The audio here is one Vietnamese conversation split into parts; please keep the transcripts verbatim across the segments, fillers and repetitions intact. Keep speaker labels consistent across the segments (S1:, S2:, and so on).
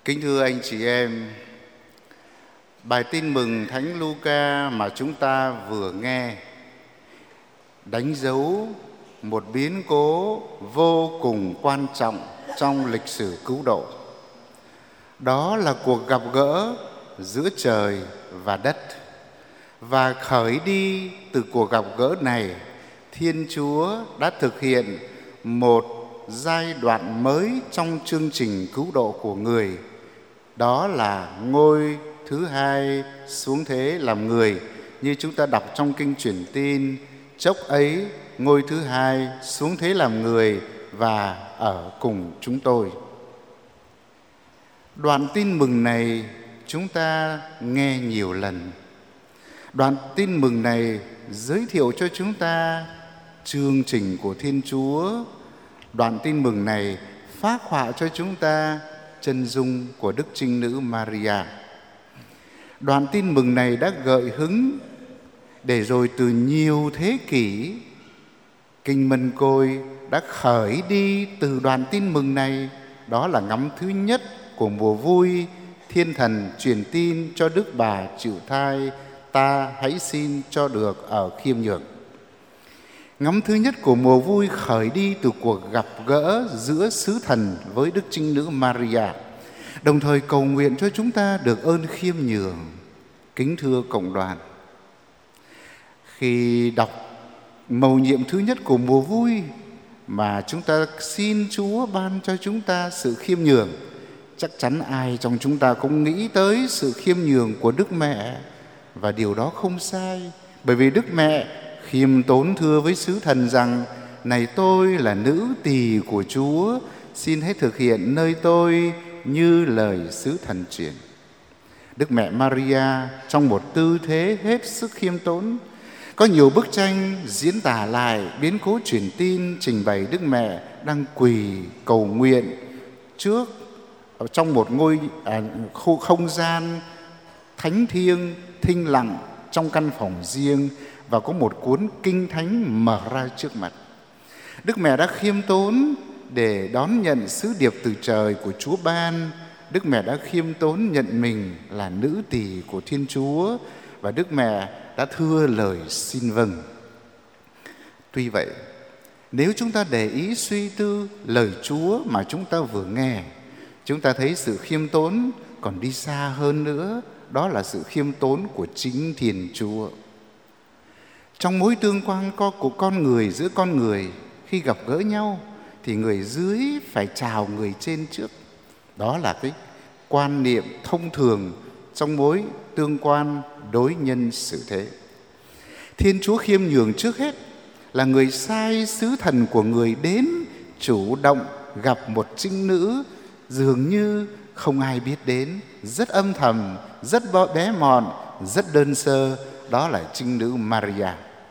S1: Kính thưa anh chị em, bài tin mừng Thánh Luca mà chúng ta vừa nghe đánh dấu một biến cố vô cùng quan trọng trong lịch sử cứu độ. Đó là cuộc gặp gỡ giữa trời và đất. Và khởi đi từ cuộc gặp gỡ này, Thiên Chúa đã thực hiện một giai đoạn mới trong chương trình cứu độ của người. Đó là ngôi thứ hai xuống thế làm người. Như chúng ta đọc trong kinh truyền tin, chốc ấy ngôi thứ hai xuống thế làm người và ở cùng chúng tôi. Đoạn tin mừng này chúng ta nghe nhiều lần. Đoạn tin mừng này giới thiệu cho chúng ta chương trình của Thiên Chúa. Đoạn tin mừng này phác họa cho chúng ta chân dung của Đức Trinh Nữ Maria. Đoạn tin mừng này đã gợi hứng để rồi từ nhiều thế kỷ, Kinh Mân Côi đã khởi đi từ đoạn tin mừng này. Đó là ngắm thứ nhất của mùa vui. Thiên Thần truyền tin cho Đức Bà chịu thai, ta hãy xin cho được ở khiêm nhường. Ngắm thứ nhất của mùa vui khởi đi từ cuộc gặp gỡ giữa sứ thần với Đức Trinh Nữ Maria, đồng thời cầu nguyện cho chúng ta được ơn khiêm nhường. Kính thưa cộng đoàn, khi đọc mầu nhiệm thứ nhất của mùa vui mà chúng ta xin Chúa ban cho chúng ta sự khiêm nhường, chắc chắn ai trong chúng ta cũng nghĩ tới sự khiêm nhường của Đức Mẹ. Và điều đó không sai, bởi vì Đức Mẹ khiêm tốn thưa với sứ thần rằng: này tôi là nữ tỳ của Chúa, xin hãy thực hiện nơi tôi như lời sứ thần truyền. Đức Mẹ Maria trong một tư thế hết sức khiêm tốn. Có nhiều bức tranh diễn tả lại biến cố truyền tin, trình bày Đức Mẹ đang quỳ cầu nguyện trước trong một ngôi à, khu không gian thánh thiêng, thinh lặng trong căn phòng riêng, và có một cuốn kinh thánh mở ra trước mặt. Đức Mẹ đã khiêm tốn để đón nhận sứ điệp từ trời của Chúa ban. Đức Mẹ đã khiêm tốn nhận mình là nữ tỳ của Thiên Chúa, và Đức Mẹ đã thưa lời xin vâng. Tuy vậy, nếu chúng ta để ý suy tư lời Chúa mà chúng ta vừa nghe, chúng ta thấy sự khiêm tốn còn đi xa hơn nữa. Đó là sự khiêm tốn của chính Thiên Chúa. Trong mối tương quan của con người giữa con người, khi gặp gỡ nhau thì người dưới phải chào người trên trước. Đó là cái quan niệm thông thường trong mối tương quan đối nhân xử thế. Thiên Chúa khiêm nhường trước hết là người sai sứ thần của người đến chủ động gặp một trinh nữ dường như không ai biết đến, rất âm thầm, rất bé mọn, rất đơn sơ. Đó là trinh nữ Maria.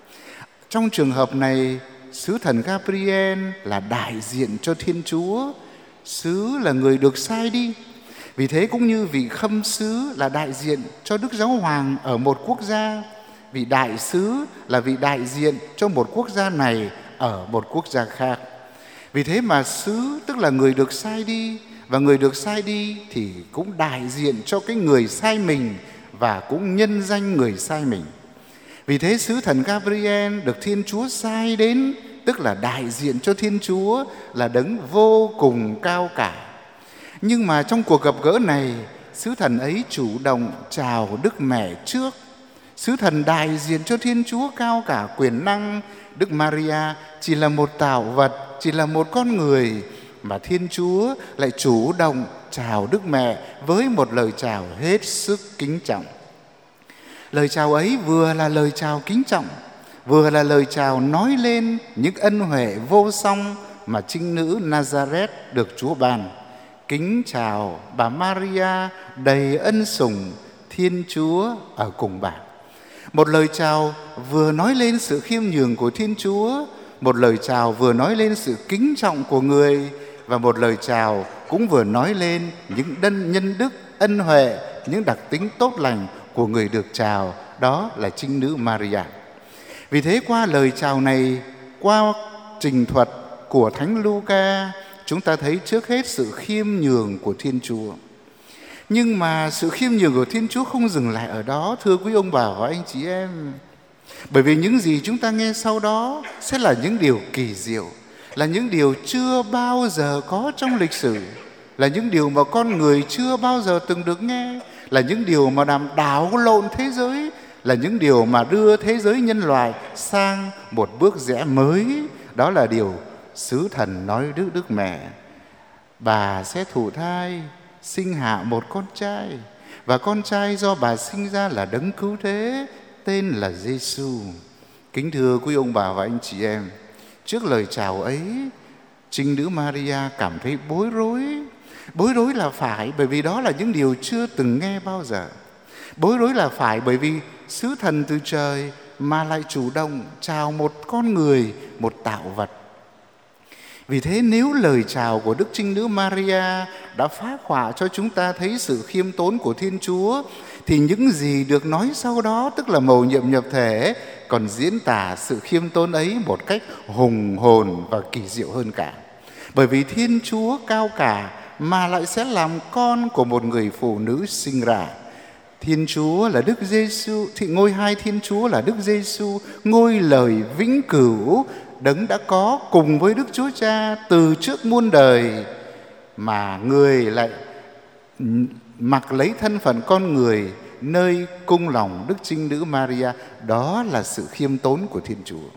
S1: Trong trường hợp này, sứ thần Gabriel là đại diện cho Thiên Chúa. Sứ là người được sai đi. Vì thế cũng như vị khâm sứ là đại diện cho Đức Giáo Hoàng ở một quốc gia, vị đại sứ là vị đại diện cho một quốc gia này ở một quốc gia khác. Vì thế mà sứ tức là người được sai đi, và người được sai đi thì cũng đại diện cho cái người sai mình và cũng nhân danh người sai mình. Vì thế sứ thần Gabriel được Thiên Chúa sai đến, tức là đại diện cho Thiên Chúa, là đấng vô cùng cao cả. Nhưng mà trong cuộc gặp gỡ này, sứ thần ấy chủ động chào Đức Mẹ trước. Sứ thần đại diện cho Thiên Chúa cao cả quyền năng. Đức Maria chỉ là một tạo vật, chỉ là một con người, mà Thiên Chúa lại chủ động chào Đức Mẹ với một lời chào hết sức kính trọng. Lời chào ấy vừa là lời chào kính trọng, vừa là lời chào nói lên những ân huệ vô song mà trinh nữ Nazareth được Chúa ban. Kính chào bà Maria đầy ân sủng, Thiên Chúa ở cùng bà. Một lời chào vừa nói lên sự khiêm nhường của Thiên Chúa, một lời chào vừa nói lên sự kính trọng của người, và một lời chào cũng vừa nói lên những đân nhân đức, ân huệ, những đặc tính tốt lành của người được chào. Đó là trinh nữ Maria. Vì thế qua lời chào này, qua trình thuật của Thánh Luca, chúng ta thấy trước hết sự khiêm nhường của Thiên Chúa. Nhưng mà sự khiêm nhường của Thiên Chúa không dừng lại ở đó, thưa quý ông bà và anh chị em. Bởi vì những gì chúng ta nghe sau đó sẽ là những điều kỳ diệu, là những điều chưa bao giờ có trong lịch sử, là những điều mà con người chưa bao giờ từng được nghe, là những điều mà làm đảo lộn thế giới, là những điều mà đưa thế giới nhân loại sang một bước rẽ mới. Đó là điều sứ thần nói Đức Đức Mẹ. Bà sẽ thụ thai, sinh hạ một con trai, và con trai do bà sinh ra là Đấng Cứu Thế, tên là Giêsu. Kính thưa quý ông bà và anh chị em, trước lời chào ấy, Trinh Nữ Maria cảm thấy bối rối. Bối rối là phải bởi vì đó là những điều chưa từng nghe bao giờ. Bối rối là phải bởi vì sứ thần từ trời mà lại chủ động chào một con người, một tạo vật. Vì thế nếu lời chào của Đức Trinh Nữ Maria đã phác họa cho chúng ta thấy sự khiêm tốn của Thiên Chúa, thì những gì được nói sau đó, tức là mầu nhiệm nhập thể, còn diễn tả sự khiêm tốn ấy một cách hùng hồn và kỳ diệu hơn cả. Bởi vì Thiên Chúa cao cả mà lại sẽ làm con của một người phụ nữ sinh ra. Thiên Chúa là Đức Giêsu, thì ngôi hai Thiên Chúa là Đức Giêsu, ngôi lời vĩnh cửu, Đấng đã có cùng với Đức Chúa Cha từ trước muôn đời, mà người lại mặc lấy thân phận con người nơi cung lòng Đức Trinh Nữ Maria. Đó là sự khiêm tốn của Thiên Chúa.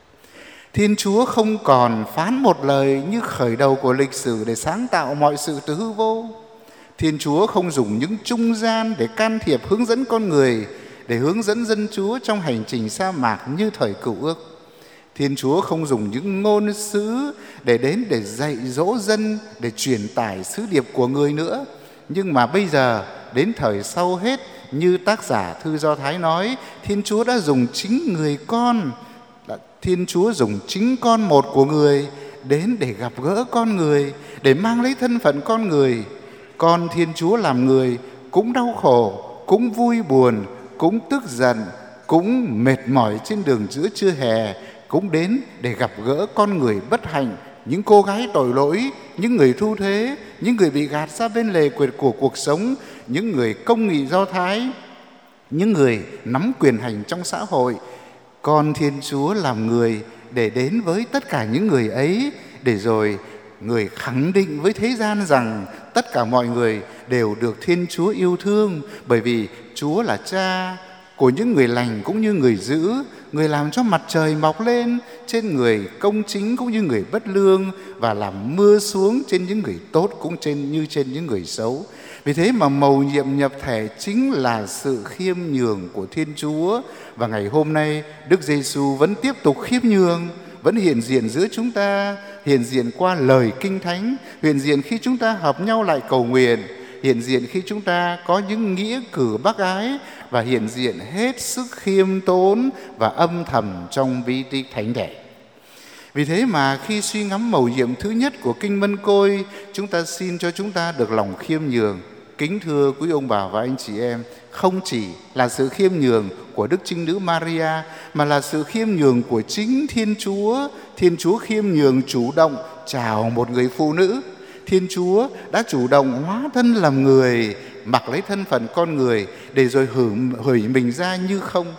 S1: Thiên Chúa không còn phán một lời như khởi đầu của lịch sử để sáng tạo mọi sự từ hư vô. Thiên Chúa không dùng những trung gian để can thiệp hướng dẫn con người, để hướng dẫn dân Chúa trong hành trình sa mạc như thời Cựu Ước. Thiên Chúa không dùng những ngôn sứ để đến để dạy dỗ dân, để truyền tải sứ điệp của người nữa. Nhưng mà bây giờ, đến thời sau hết, như tác giả thư Do Thái nói, Thiên Chúa đã dùng chính người con, Thiên Chúa dùng chính con một của người đến để gặp gỡ con người, để mang lấy thân phận con người. Con Thiên Chúa làm người cũng đau khổ, cũng vui buồn, cũng tức giận, cũng mệt mỏi trên đường giữa trưa hè, cũng đến để gặp gỡ con người bất hạnh, những cô gái tội lỗi, những người thu thuế, những người bị gạt ra bên lề quyệt của cuộc sống, những người công nghị Do Thái, những người nắm quyền hành trong xã hội. Con Thiên Chúa làm người để đến với tất cả những người ấy, để rồi người khẳng định với thế gian rằng tất cả mọi người đều được Thiên Chúa yêu thương, bởi vì Chúa là Cha của những người lành cũng như người dữ, người làm cho mặt trời mọc lên trên người công chính cũng như người bất lương, và làm mưa xuống trên những người tốt cũng trên như trên những người xấu. Vì thế mà mầu nhiệm nhập thể chính là sự khiêm nhường của Thiên Chúa. Và ngày hôm nay Đức Giêsu vẫn tiếp tục khiêm nhường, vẫn hiện diện giữa chúng ta, hiện diện qua lời Kinh Thánh, hiện diện khi chúng ta hợp nhau lại cầu nguyện, hiện diện khi chúng ta có những nghĩa cử bác ái, và hiện diện hết sức khiêm tốn và âm thầm trong bí tích thánh thể. Vì thế mà khi suy ngẫm mầu nhiệm thứ nhất của Kinh Mân Côi, chúng ta xin cho chúng ta được lòng khiêm nhường. Kính thưa quý ông bà và anh chị em, không chỉ là sự khiêm nhường của Đức Trinh Nữ Maria, mà là sự khiêm nhường của chính Thiên Chúa. Thiên Chúa khiêm nhường chủ động chào một người phụ nữ. Thiên Chúa đã chủ động hóa thân làm người, mặc lấy thân phận con người, để rồi hủy mình ra như không.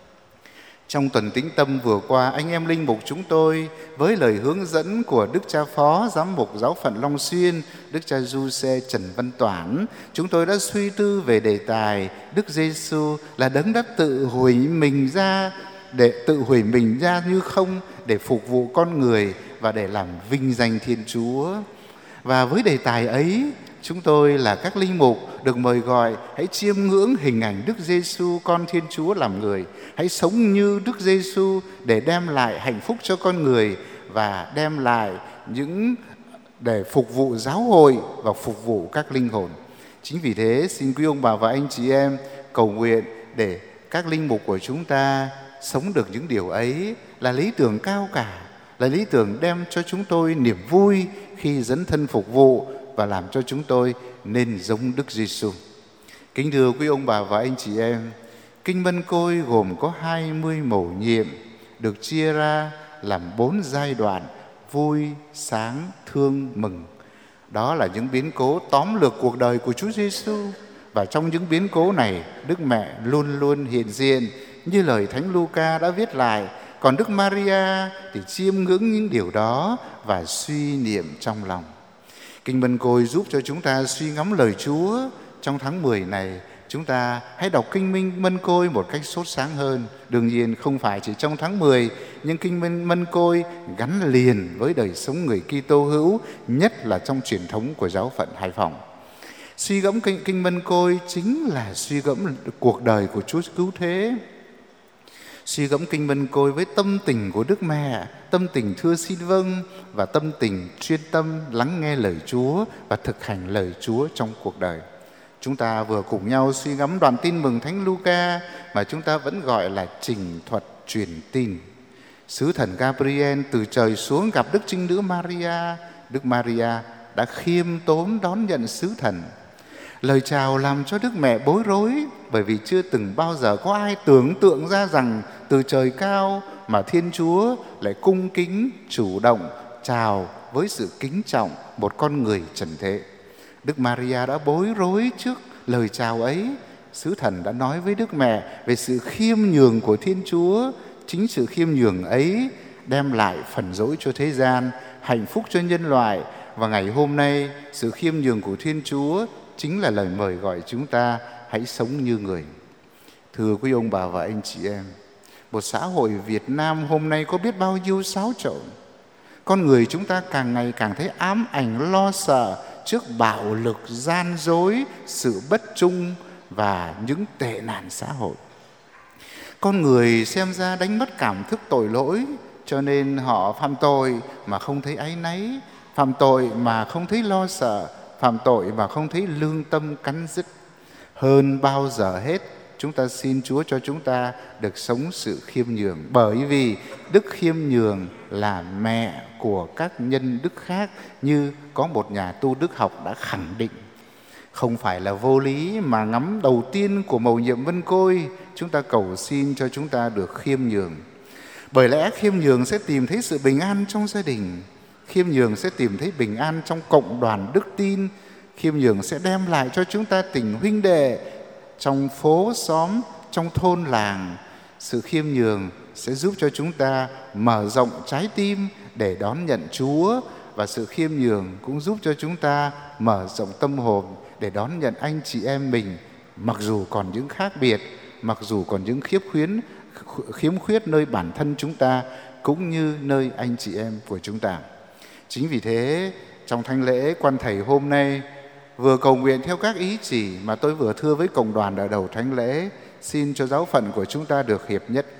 S1: Trong tuần tĩnh tâm vừa qua, anh em linh mục chúng tôi với lời hướng dẫn của Đức Cha Phó Giám mục Giáo phận Long Xuyên, Đức Cha Du-xe Trần Văn Toản, chúng tôi đã suy tư về đề tài Đức Giêsu là Đấng đã tự hủy mình ra, để tự hủy mình ra như không, để phục vụ con người và để làm vinh danh Thiên Chúa. Và với đề tài ấy, chúng tôi là các linh mục được mời gọi hãy chiêm ngưỡng hình ảnh Đức Giêsu con Thiên Chúa làm người, hãy sống như Đức Giêsu để đem lại hạnh phúc cho con người và đem lại những để phục vụ giáo hội và phục vụ các linh hồn. Chính vì thế xin quý ông bà và anh chị em cầu nguyện để các linh mục của chúng ta sống được những điều ấy, là lý tưởng cao cả, là lý tưởng đem cho chúng tôi niềm vui khi dấn thân phục vụ và làm cho chúng tôi nên giống Đức Giêsu. Kính thưa quý ông bà và anh chị em, Kinh Mân Côi gồm có hai mươi mầu nhiệm, được chia ra làm bốn giai đoạn: vui, sáng, thương, mừng. Đó là những biến cố tóm lược cuộc đời của Chúa Giêsu. Và trong những biến cố này, Đức Mẹ luôn luôn hiện diện như lời Thánh Luca đã viết lại. Còn Đức Maria thì chiêm ngưỡng những điều đó và suy niệm trong lòng. Kinh Mân Côi giúp cho chúng ta suy ngẫm lời Chúa. Trong tháng mười này, chúng ta hãy đọc Kinh Minh Mân Côi một cách sốt sáng hơn. Đương nhiên không phải chỉ trong tháng mười, nhưng Kinh Minh Mân Côi gắn liền với đời sống người Kitô hữu, nhất là trong truyền thống của giáo phận Hải Phòng. Suy gẫm Kinh, Kinh Mân Côi chính là suy gẫm cuộc đời của Chúa Cứu Thế. Suy gẫm Kinh Mân Côi với tâm tình của Đức Mẹ, tâm tình thưa xin vâng và tâm tình chuyên tâm lắng nghe lời Chúa và thực hành lời Chúa trong cuộc đời. Chúng ta vừa cùng nhau suy ngẫm đoạn tin mừng Thánh Luca mà chúng ta vẫn gọi là trình thuật truyền tin. Sứ thần Gabriel từ trời xuống gặp Đức Trinh Nữ Maria. Đức Maria đã khiêm tốn đón nhận sứ thần. Lời chào làm cho Đức Mẹ bối rối, bởi vì chưa từng bao giờ có ai tưởng tượng ra rằng từ trời cao mà Thiên Chúa lại cung kính, chủ động chào với sự kính trọng một con người trần thế. Đức Maria đã bối rối trước lời chào ấy. Sứ thần đã nói với Đức Mẹ về sự khiêm nhường của Thiên Chúa. Chính sự khiêm nhường ấy đem lại phần dỗi cho thế gian, hạnh phúc cho nhân loại. Và ngày hôm nay, sự khiêm nhường của Thiên Chúa chính là lời mời gọi chúng ta hãy sống như người. Thưa quý ông bà và anh chị em, một xã hội Việt Nam hôm nay có biết bao nhiêu xáo trộn. Con người chúng ta càng ngày càng thấy ám ảnh lo sợ trước bạo lực, gian dối, sự bất trung và những tệ nạn xã hội. Con người xem ra đánh mất cảm thức tội lỗi, cho nên họ phạm tội mà không thấy áy náy, phạm tội mà không thấy lo sợ, phạm tội mà không thấy lương tâm cắn rứt. Hơn bao giờ hết, chúng ta xin Chúa cho chúng ta được sống sự khiêm nhường, bởi vì đức khiêm nhường là mẹ của các nhân đức khác, như có một nhà tu đức học đã khẳng định. Không phải là vô lý mà ngắm đầu tiên của mầu nhiệm Mân Côi, chúng ta cầu xin cho chúng ta được khiêm nhường. Bởi lẽ khiêm nhường sẽ tìm thấy sự bình an trong gia đình, khiêm nhường sẽ tìm thấy bình an trong cộng đoàn đức tin, khiêm nhường sẽ đem lại cho chúng ta tình huynh đệ trong phố xóm, trong thôn làng. Sự khiêm nhường sẽ giúp cho chúng ta mở rộng trái tim để đón nhận Chúa, và sự khiêm nhường cũng giúp cho chúng ta mở rộng tâm hồn để đón nhận anh chị em mình, mặc dù còn những khác biệt, mặc dù còn những khiếm khuyết, khiếm khuyết nơi bản thân chúng ta cũng như nơi anh chị em của chúng ta. Chính vì thế, trong thánh lễ quan thầy hôm nay vừa cầu nguyện theo các ý chỉ mà tôi vừa thưa với cộng đoàn ở đầu thánh lễ, xin cho giáo phận của chúng ta được hiệp nhất.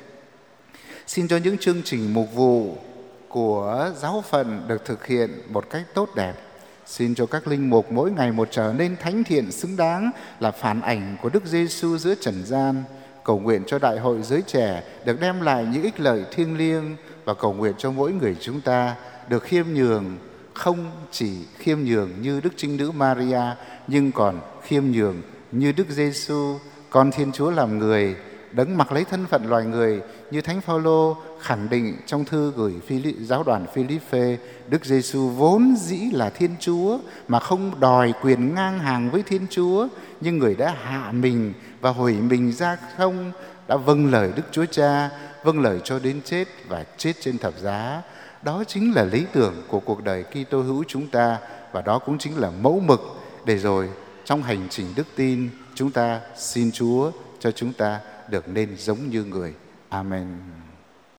S1: Xin cho những chương trình mục vụ của giáo phận được thực hiện một cách tốt đẹp. Xin cho các linh mục mỗi ngày một trở nên thánh thiện xứng đáng, là phản ảnh của Đức Giêsu giữa trần gian. Cầu nguyện cho đại hội giới trẻ được đem lại những ích lợi thiêng liêng, và cầu nguyện cho mỗi người chúng ta được khiêm nhường, không chỉ khiêm nhường như Đức Trinh Nữ Maria, nhưng còn khiêm nhường như Đức Giêsu, con Thiên Chúa làm người, đấng mặc lấy thân phận loài người, như Thánh Phaolô khẳng định trong thư gửi Phili, giáo đoàn Philippe. Đức Giêsu vốn dĩ là Thiên Chúa mà không đòi quyền ngang hàng với Thiên Chúa, nhưng người đã hạ mình và hủy mình ra không, đã vâng lời Đức Chúa Cha, vâng lời cho đến chết và chết trên thập giá. Đó chính là lý tưởng của cuộc đời Kitô hữu chúng ta, và đó cũng chính là mẫu mực để rồi trong hành trình đức tin chúng ta xin Chúa cho chúng ta được nên giống như người. Amen.